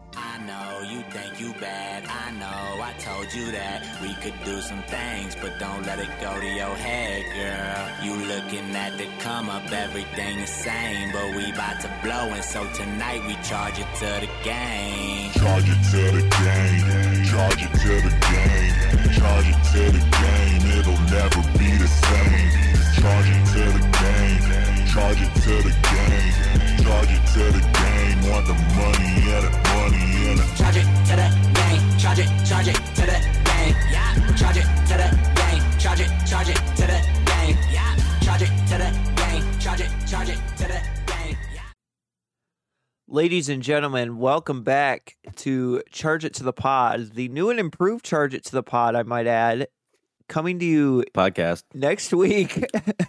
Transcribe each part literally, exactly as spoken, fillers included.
I know you think you bad, I know, I told you that we could do some things, but don't let it go to your head, girl. You looking at the come up, everything the same, but we about to blow, and so tonight we charge it to the game. Charge it to the game, charge it to the game, charge it to the game, it'll never be the same. Charge it to the game, charge it to the game, charge it to the game, want the money and the money and the Charge it to the game, charge it, charge it to the game, yeah. Charge it to the game, charge it, charge it to the game, yeah. Charge it to the game, charge it, charge it to the game, yeah. Ladies and gentlemen, welcome back to Charge It to the Pod, the new and improved Charge It to the Pod, I might add, coming to you podcast next week.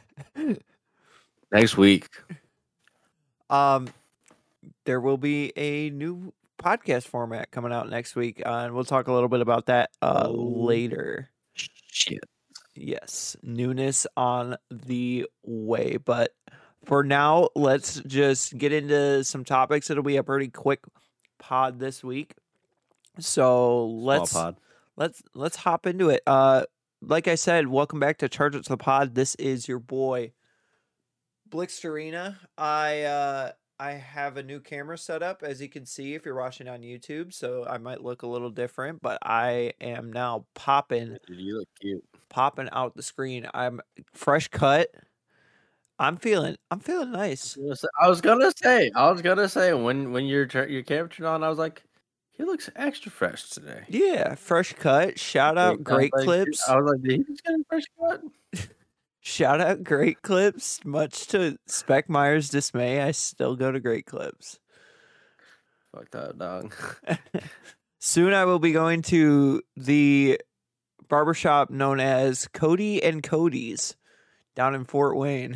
next week. Um, there will be a new podcast format coming out next week, uh, and we'll talk a little bit about that uh, Oh. later. Shit. Yes, newness on the way. But for now, let's just get into some topics. It'll be a pretty quick pod this week. So let's Small pod. let's let's hop into it. Uh, like I said, welcome back to Charge It to the Pod. This is your boy Blixterina. I uh I have a new camera set up, as you can see if you're watching on YouTube, so I might look a little different, but I am now popping Dude, you look cute. popping out the screen. I'm fresh cut. I'm feeling I'm feeling nice. I was gonna say, I was gonna say when when your tur- your camera turned on, I was like, he looks extra fresh today. Yeah, fresh cut. Shout out Wait, Great I was like, Clips. I was like, did he just get a fresh cut? Shout out Great Clips. Much to Spec Meyer's dismay, I still go to Great Clips. Fuck that dog. Soon I will be going to the barbershop known as Cody and Cody's down in Fort Wayne.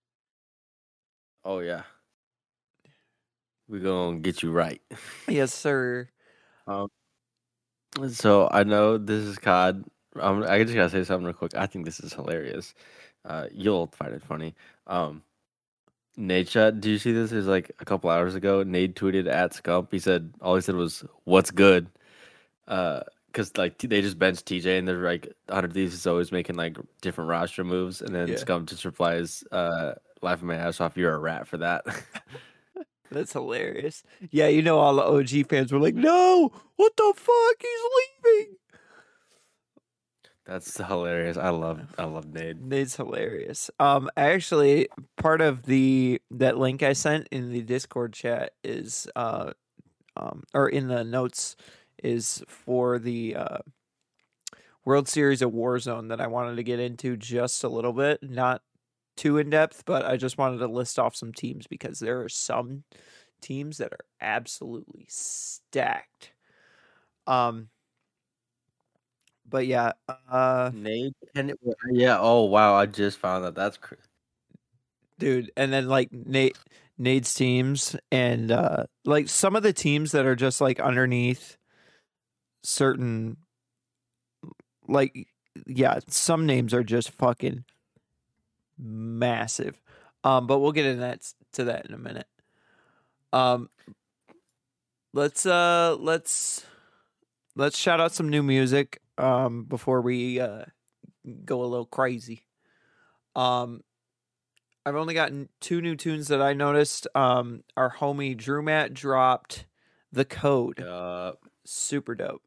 Oh yeah, we gonna get you right. Yes, sir. Um, so I know this is C O D. Um, I just gotta say something real quick. I think this is hilarious. Uh, you'll find it funny. Um, Nate shot. Do you see this? It was like a couple hours ago. Nate tweeted at Scump. He said all he said was "What's good?" Uh, because like t- they just benched T J and they're like Hunter Thieves is always making like different roster moves, and then Yeah. Scump just replies, "Uh, laughing my ass off. You're a rat for that." That's hilarious. Yeah, you know all the O G fans were like, "No, what the fuck? He's leaving." That's hilarious. I love. I love Nate. Nate's hilarious. Um, actually, part of the that link I sent in the Discord chat is uh, um, or in the notes is for the uh, World Series of Warzone that I wanted to get into just a little bit, not too in depth, but I just wanted to list off some teams because there are some teams that are absolutely stacked. Um. But yeah, uh, Nate and yeah. Oh wow! I just found that. That's cr- dude, and then like Nate, Nate's teams, and uh, like some of the teams that are just like underneath certain, like yeah, some names are just fucking massive. Um, but we'll get into that to that in a minute. Um, let's uh, let's let's shout out some new music. Um, before we uh, go a little crazy. Um, I've only gotten two new tunes that I noticed. Um, our homie Drew Matt dropped The Code. uh, Super dope.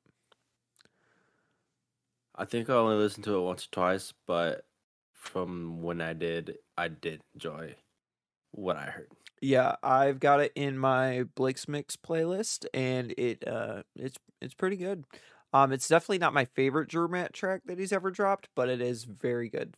I think I only listened to it once or twice, but from when I did, I did enjoy what I heard. Yeah, I've got it in my Blake's Mix playlist, and it uh, it's it's pretty good. Um, it's definitely not my favorite Drew Matt track that he's ever dropped, but it is very good.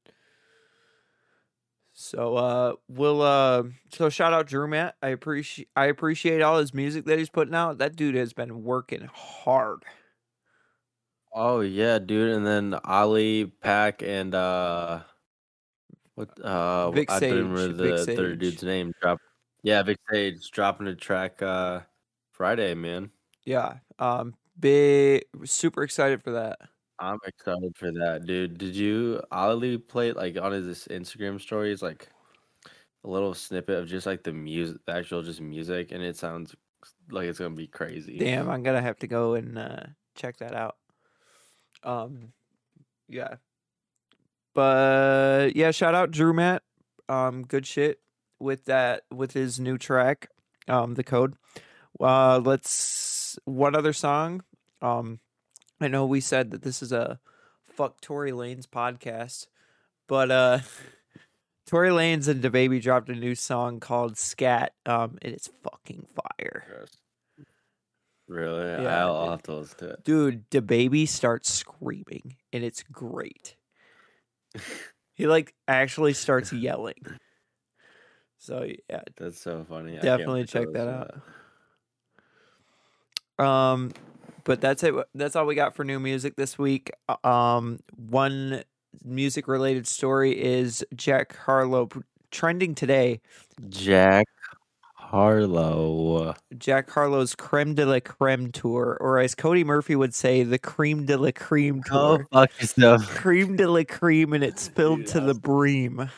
So uh, we'll uh, so shout out Drew Matt. I appreciate I appreciate all his music that he's putting out. That dude has been working hard. Oh yeah, dude! And then Ali, Pack, and uh, what? Uh, Vic I don't remember Sage, the Vic third Sage. dude's name. Drop. Yeah, Vic Sage dropping a track uh Friday, man. Yeah. Um. Big. Super excited for that. I'm excited for that, dude. Did you Ali play it like on his Instagram stories, like a little snippet of just like the music, the actual just music, and it sounds like it's gonna be crazy. Damn, I'm gonna have to go and uh, check that out. Um, yeah, but yeah, shout out Drew Matt. Um, good shit with that with his new track. Um, the code. Uh, let's one other song. Um, I know we said that this is a fuck Tory Lanez podcast, but uh, Tory Lanez and DaBaby dropped a new song called Scat. Um, and it's fucking fire. Gross. Really? Yeah, I'll, I'll dude. have to listen to it. Dude, DaBaby starts screaming, and it's great. He like actually starts yelling. So yeah, That's so funny. I can't definitely wait to check that listen out. to Um, but that's it. That's all we got for new music this week. Uh, Um, one music related story is Jack Harlow trending today. that. Jack Harlow. Jack Harlow's Creme de la Creme tour, or as Cody Murphy would say, the Cream de la Cream Oh, tour. fuck yourself. Cream de la Cream, and it's filled Dude, to the that's- bream.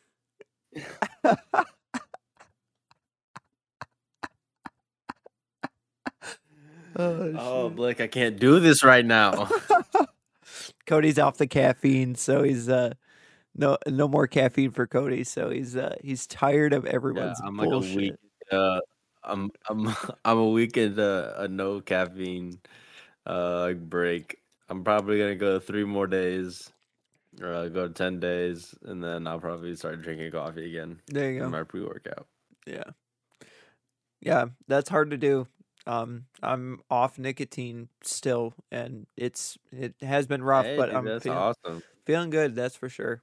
Oh, Oh, Blake, I can't do this right now. Cody's off the caffeine, so he's uh no no more caffeine for Cody. So he's uh he's tired of Yeah, everyone's I'm like bullshit. a week. Uh, I'm I'm I'm a weekend uh, a no caffeine uh like break. I'm probably gonna go three more days, or uh, go ten days, and then I'll probably start drinking coffee again There you in go. my pre workout. Yeah, yeah, that's hard to do. Um, I'm off nicotine still, and it's it has been rough, Hey, but dude, I'm that's feeling, awesome. feeling good. That's for sure.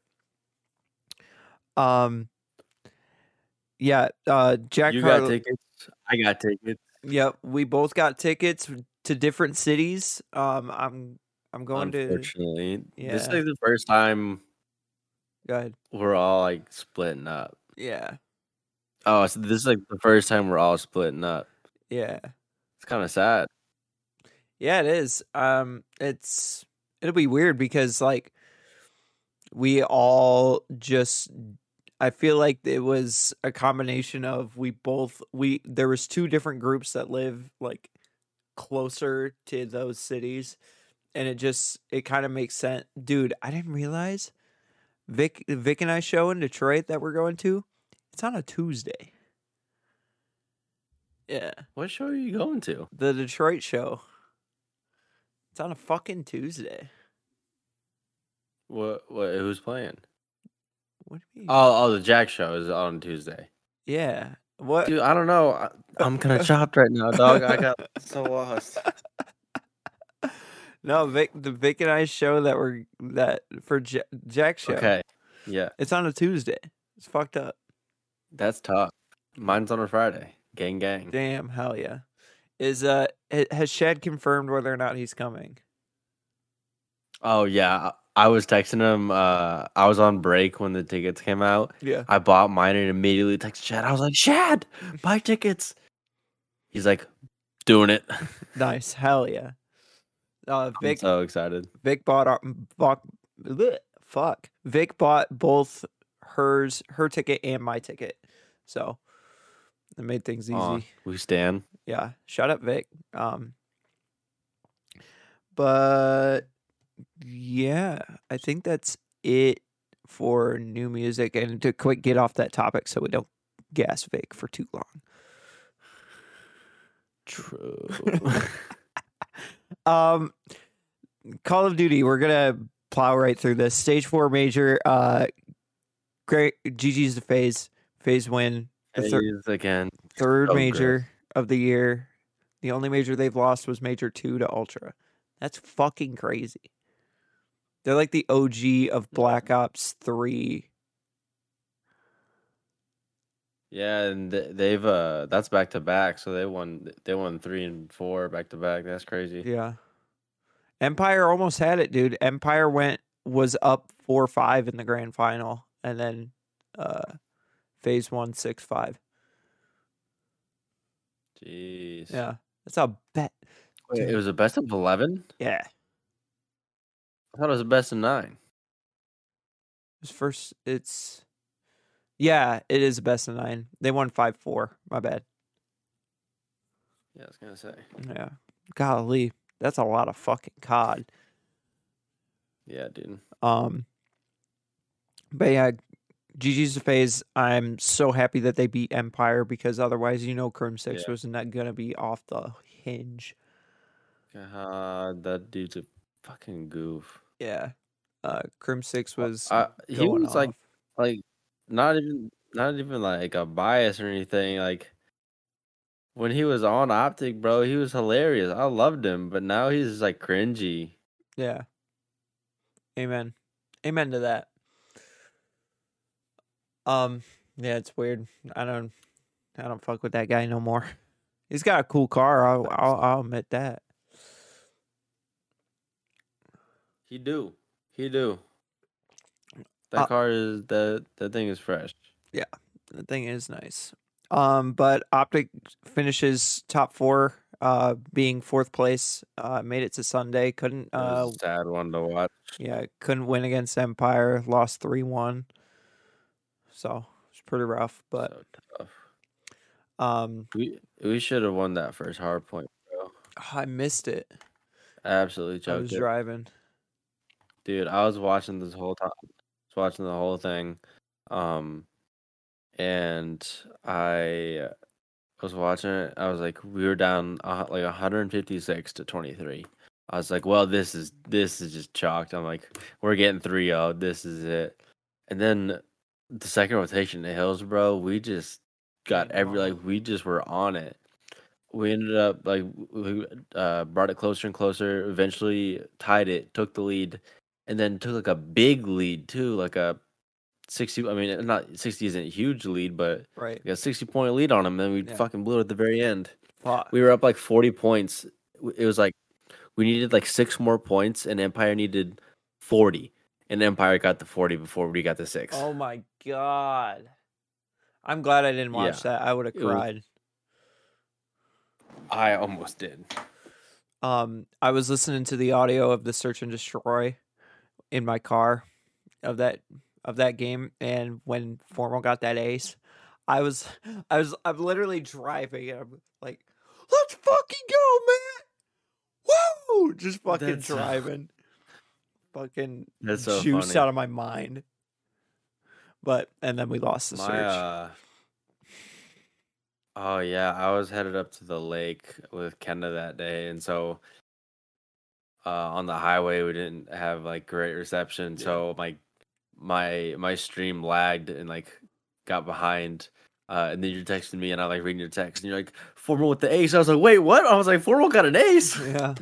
Um, yeah, uh, Jack You Harlow. got tickets. I got tickets. Yep, we both got tickets to different cities. Um, I'm I'm going to. Unfortunately, this is Yeah. like the first time Go ahead. we're all like splitting up. Yeah, Oh, so this is like the first time we're all splitting up. yeah, It's kind of sad. yeah. It is. Um, it's it'll be weird because like we all just. I feel like it was a combination of we both we there was two different groups that live like closer to those cities, and it just it kind of makes sense. Dude, I didn't realize Vic Vic and I show in Detroit that we're going to, it's on a Tuesday. Yeah, What show are you going to? the Detroit show. It's on a fucking Tuesday. What? What? Who's playing? What do you mean? Oh, oh, the Jack show is on Tuesday. Yeah. What? Dude, I don't know. I, I'm kind of chopped right now, dog. I got so lost. No, Vic. The Vic and I show that we're that for J- Jack show. Okay, yeah, It's on a Tuesday. It's fucked up. that's tough. Mine's on a Friday. Gang, gang. Damn, hell yeah. Is uh ha- has Shad confirmed whether or not he's coming? Oh yeah, I I was texting him. Uh, I was on break when the tickets came out. Yeah. I bought mine and immediately texted Shad. I was like, Shad, buy tickets. He's like, doing it. Nice. Hell yeah. Uh I'm Vic so excited. Vic bought our bought, bleh, fuck. Vic bought both hers her ticket and my ticket. So it made things easy. Aw, we stand. Yeah. Shout out Vic. Um but yeah, I think that's it for new music, and to quick get off that topic so we don't gas Vic for too long. True. Um, Call of Duty, we're gonna plow right through this. Stage four major, uh, great. G G's the phase, phase win. The thir- Phase again. third so major of the year. The only major they've lost was major two to Ultra. That's fucking crazy. They're like the O G of Black Ops three. Yeah, and th- they've uh that's back to back, so they won they won three and four back to back. That's crazy. Yeah. Empire almost had it, dude. Empire went was up four five in the grand final, and then uh phase one six five. Jeez. Yeah. That's a bet. Wait, it was a best of eleven? Yeah. I thought it was a best of nine. It's first it's yeah, it is a best of nine. They won five four. My bad. Yeah, I was gonna say. Yeah. Golly, that's a lot of fucking C O D. Yeah, dude. Um, but yeah, G G's to FaZe. I'm so happy that they beat Empire because otherwise, you know, Crim Six Yeah. was not gonna be off the hinge. God, that dude's a fucking goof. Yeah, uh, Crim Six was Uh, he going was like, off. like, not even, not even like a bias or anything. Like, when he was on Optic, bro, he was hilarious. I loved him, but now he's just like cringy. Yeah. Amen. Amen to that. Um, yeah, it's weird. I don't, I don't fuck with that guy no more. He's got a cool car. I'll, I'll, I'll admit that. He do, he do. That Uh, car is that that thing is fresh. Yeah, the thing is nice. Um, but Optic finishes top four, uh, being fourth place. Uh, made it to Sunday. Couldn't, It uh, was a sad one to watch. yeah, couldn't win against Empire. Lost three one. So it's pretty rough. But So tough. um, We we should have won that first hard point, bro. I missed it. Absolutely I was choked it. driving. Dude, I was watching this whole time. I was watching the whole thing. Um and I was watching it. I was like, we were down uh, like one fifty-six to twenty-three. I was like, well, this is this is just chalked. I'm like, we're getting three oh. This is it. And then the second rotation, the Hills, bro, we just got Came every on. like we just were on it. We ended up like we uh, brought it closer and closer. Eventually tied it, took the lead, and then took like a big lead too, like a sixty. I mean, not sixty isn't a huge lead, but Right. like a sixty point lead on them. Then we Yeah. fucking blew it at the very end. Fuck. We were up like forty points. It was like we needed like six more points, and Empire needed forty, and Empire got the forty before we got the six. Oh my god. I'm glad I didn't watch Yeah. that. I would have It was- cried. I almost did. Um, I was listening to the audio of the Search and Destroy in my car of that of that game, and when Formal got that ace, I was I was I'm literally driving and I'm like, let's fucking go, man! Woo! Just fucking That's so- driving. Fucking That's so juice funny. out of my mind. But and then we lost the My search. uh oh yeah, I was headed up to the lake with Kenda that day, and so uh on the highway we didn't have like great reception, Yeah. so my my my stream lagged and like got behind. Uh, and then you're texting me, and I like reading your text, and you're like, "Formal with the ace." I was like, "Wait, what?" I was like, "Formal got an ace." Yeah.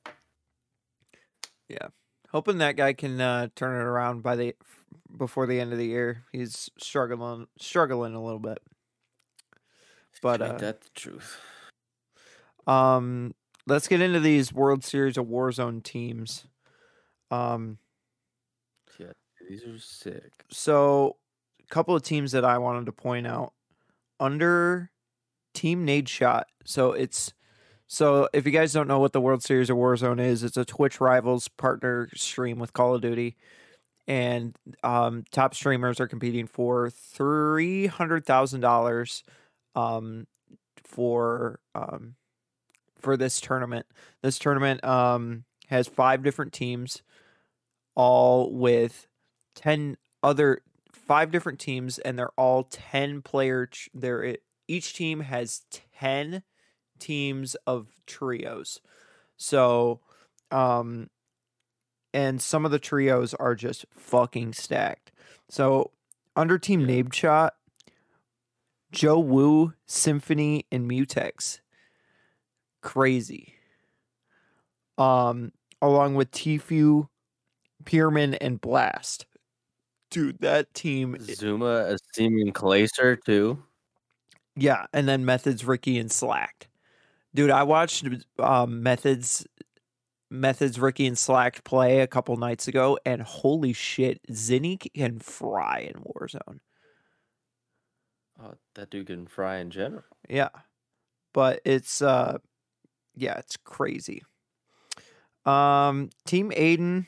Yeah. Hoping that guy can uh, turn it around by the before the end of the year. He's struggling struggling a little bit. But Ain't uh, that the truth? um let's get into these World Series of Warzone teams. Um Yeah, these are sick. so a couple of teams that I wanted to point out under Team Nadeshot. So it's So if you guys don't know what the World Series of Warzone is, it's a Twitch Rivals partner stream with Call of Duty. And um, top streamers are competing for three hundred thousand dollars um, for um, for this tournament. This tournament um, has five different teams, all with ten other five different teams, and they're all ten player. Ch- they're each team has ten teams of trios. So, um, and some of the trios are just fucking stacked. So, under Team Yeah. Nadeshot, Joe Wu, Symphony, and Mutex. Crazy. Um, along with Tfue, Pierman, and Blast. Dude, that team. Zuma, a seeming Clayster too. Yeah, and then Methods, Ricky, and Slacked. Dude, I watched um, Methods, Methods, Ricky, and Slacked play a couple nights ago, and holy shit, Zinni can fry in Warzone. Oh, that dude can fry in general. Yeah, but it's uh, yeah, it's crazy. Um, Team Aiden,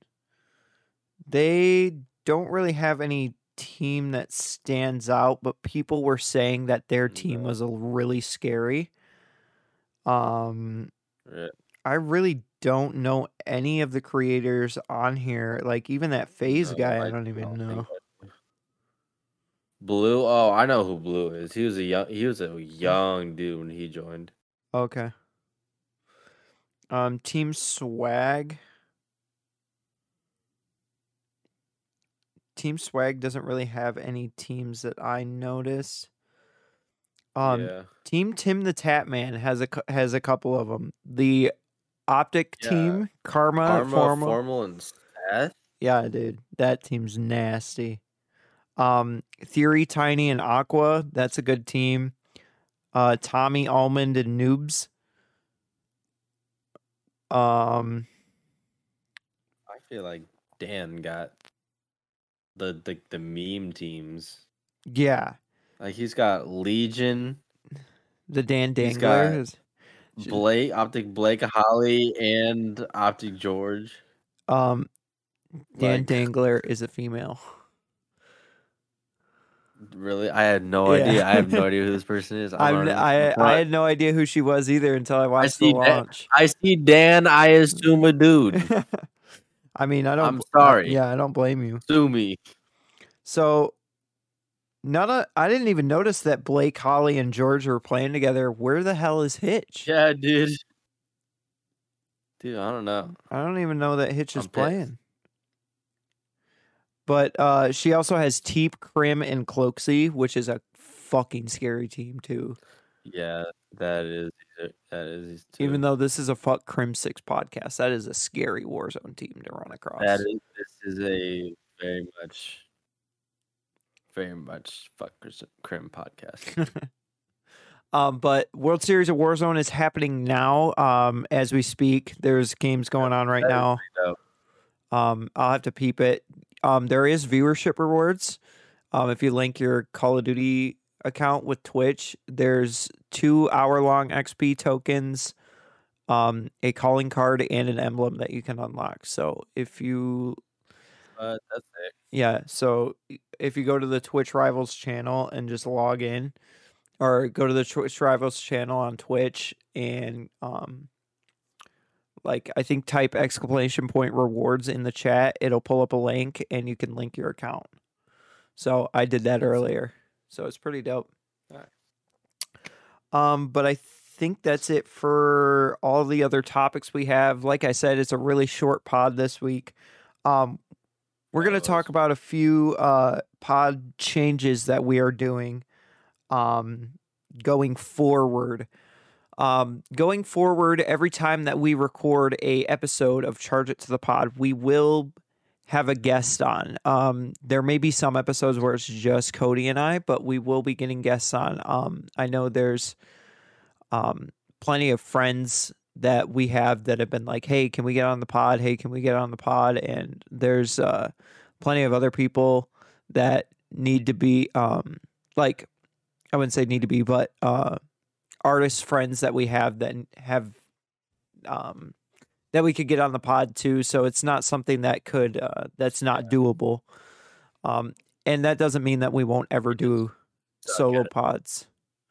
they don't really have any team that stands out, but people were saying that their team No. was a really scary. Um, Yeah. I really don't know any of the creators on here. Like even that Phase No, guy, I I don't even don't think know. I do. Blue. Oh, I know who Blue is. He was a young. He was a young dude when he joined. Okay. Um, Team Swag. Team Swag doesn't really have any teams that I notice. Um, yeah. Team Tim the Tatman has a cou- has a couple of them. The Optic Yeah. team, Karma, Karma, Formal. Formal, and Seth. Yeah, dude, that team's nasty. Um, Theory, Tiny, and Aqua. That's a good team. Uh, Tommy, Almond, and Noobs. Um, I feel like Dan got the the the meme teams. yeah, Like he's got Legion, the Dan He's Dangler. got- is- Blake, Optic Blake, Holly, and Optic George. Um, Dan Like Dangler is a female. really, I had no Yeah. idea. I have no idea who this person is. I'm I'm, learning I before I had no idea who she was either until I watched the see Dan- launch. I see Dan. I assume a dude. I mean, I don't. I'm I- sorry. yeah, I don't blame you. Sue me. So, none of I didn't even notice that Blake, Holly, and George were playing together. Where the hell is Hitch? Yeah, dude. Dude, I don't know. I don't even know that Hitch is I'm pissed. playing. But uh, she also has Teep, Crim, and Cloaksy, which is a fucking scary team too. Yeah, that is that is. Too. Even though this is a fuck Crim Six podcast, that is a scary Warzone team to run across. that is, this is a very much, very much fuck Crim podcast. Um, but World Series of Warzone is happening now. Um, as we speak, there's games going on right That is now. pretty dope. Um, I'll have to peep it. Um, there is viewership rewards. Um, if you link your Call of Duty account with Twitch, there's two hour long X P tokens, um, a calling card, and an emblem that you can unlock. So if you, Uh, that's it. yeah, so if you go to the Twitch Rivals channel and just log in, or go to the Twitch Rivals channel on Twitch and um. Like, I think type exclamation point rewards in the chat. It'll pull up a link and you can link your account. So I did that earlier. So it's pretty dope. Alright. Um, but I think that's it for all the other topics we have. Like I said, it's a really short pod this week. Um, we're Yeah, going it to talk was. about a few uh, pod changes that we are doing um, going forward. Um, going forward, every time that we record a episode of Charge It to the Pod, we will have a guest on. Um, there may be some episodes where it's just Cody and I, but we will be getting guests on. Um, I know there's um, plenty of friends that we have that have been like, hey, can we get on the pod? Hey, can we get on the pod? And there's uh, plenty of other people that need to be, um, like, I wouldn't say need to be, but uh, artist friends that we have that have um that we could get on the pod too. So it's not something that could uh that's not doable. Um and that doesn't mean that we won't ever do suck solo at it. pods.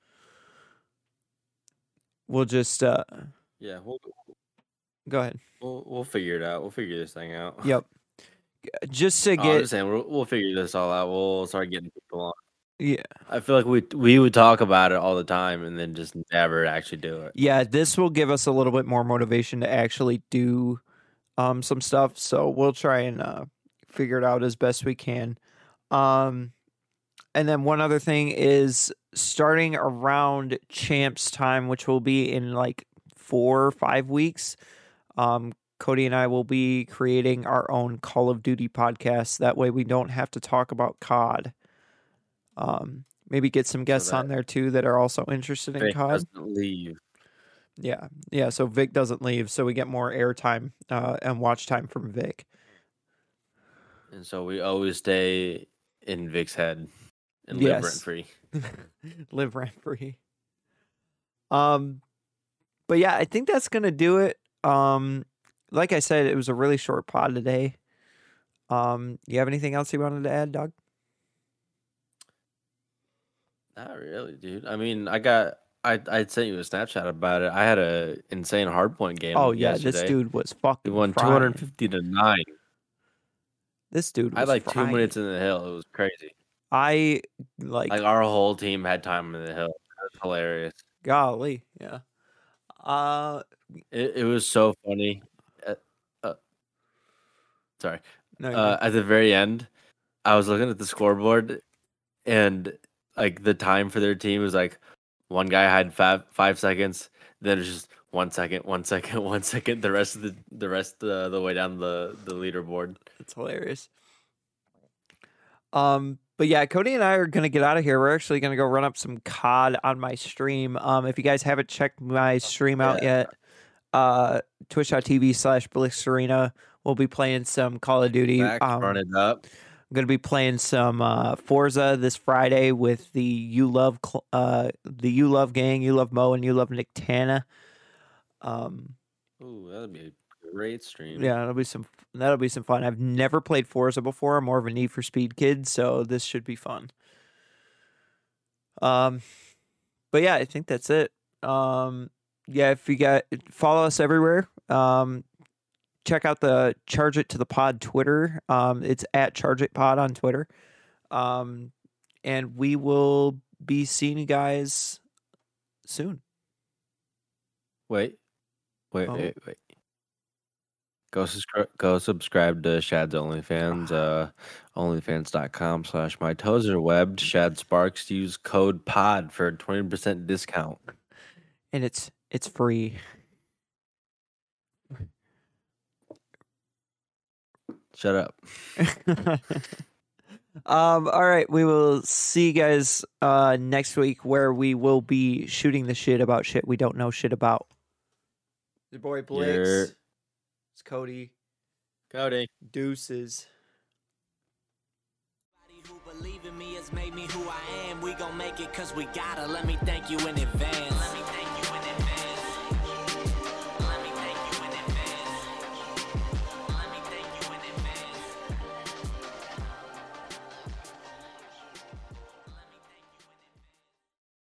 We'll just uh Yeah, we'll, go ahead. we'll we'll figure it out. We'll figure this thing out. Yep. Just to Oh, I'm get just saying, we'll, we'll figure this all out. We'll start getting people on. yeah. I feel like we we would talk about it all the time and then just never actually do it. Yeah, this will give us a little bit more motivation to actually do um some stuff. So we'll try and uh figure it out as best we can. Um and then one other thing is starting around champs time, which will be in like four or five weeks. Um Cody and I will be creating our own Call of Duty podcast. That way we don't have to talk about C O D. Um, maybe get some guests on that there too that are also interested in Vic C O D. doesn't leave. Yeah, yeah. So Vic doesn't leave, so we get more airtime uh, and watch time from Vic. And so we always stay in Vic's head and live Yes. rent free. Live rent free. Um, but yeah, I think that's gonna do it. Um, like I said, it was a really short pod today. Um, you have anything else you wanted to add, Doug? Not really, dude. I mean, I got I I sent you a Snapchat about it. I had a insane hardpoint game. Oh yeah, yesterday. this dude was We fucking. won two frying. hundred fifty to nine. This dude was I had like frying. two minutes in the hill. It was crazy. I like, Like our whole team had time in the hill. It was hilarious. golly, yeah. Uh, It, it was so funny. Uh, uh, sorry. no, you're Uh, good. at the very end, I was looking at the scoreboard, and like the time for their team was like one guy had five five seconds. Then it's just one second, one second, one second. The rest of the the rest of the way down the the leaderboard. It's hilarious. Um, but yeah, Cody and I are gonna get out of here. We're actually gonna go run up some C O D on my stream. Um, if you guys haven't checked my stream out Yeah. yet, uh, twitch.tv slash Blix Arena. We'll be playing some Call of Duty. Max, Um, run it up. I'm gonna be playing some uh, Forza this Friday with the You Love cl- uh the You Love gang, You Love Mo, and You Love Nick Tana. Um, Ooh, that'd be a great stream. yeah, that'll be some that'll be some fun. I've never played Forza before. I'm more of a Need for Speed kid, so this should be fun. Um, but yeah, I think that's it. Um, yeah, if you got follow us everywhere. Um, check out the Charge It to the Pod Twitter. Um, it's at Charge It Pod on Twitter. Um, and we will be seeing you guys soon. Wait, wait, Oh. wait, wait. Go subscribe. Go subscribe to Shad's OnlyFans. Uh, OnlyFans.com slash my toes are webbed. Shad Sparks. Use code POD for a twenty percent discount. And it's it's free. Shut up. um, all right, we will see you guys uh next week where we will be shooting the shit about shit we don't know shit about. Your boy Blix. You're- It's Cody. Cody. Deuces. Who believe in me has made me who I am. We gon' make it cause we gotta. Let me thank you in advance.